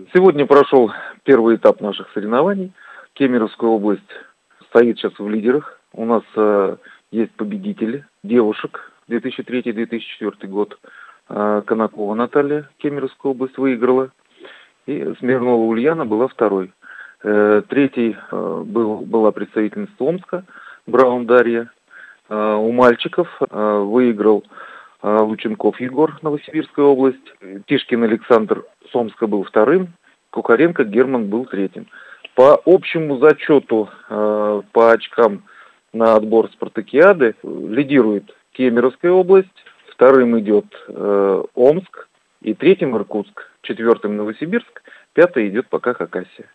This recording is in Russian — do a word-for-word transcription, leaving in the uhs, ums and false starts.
Сегодня прошел первый этап наших соревнований. Кемеровская область стоит сейчас в лидерах. У нас э, есть победители, девушек, две тысячи третий — две тысячи четвёртый год. Э, Конакова Наталья, Кемеровская область, выиграла. И Смирнова Ульяна была второй. Э, третий э, был, была представительница Омска, Браун Дарья. Э, у мальчиков э, выиграл э, Лученков Егор, Новосибирская область. Тишкин Александр с Омска был вторым. Кухаренко Герман был третьим. По общему зачету, э, по очкам на отбор спартакиады лидирует Кемеровская область, вторым идет э, Омск и третьим Иркутск, четвертым Новосибирск, пятый идет пока Хакасия.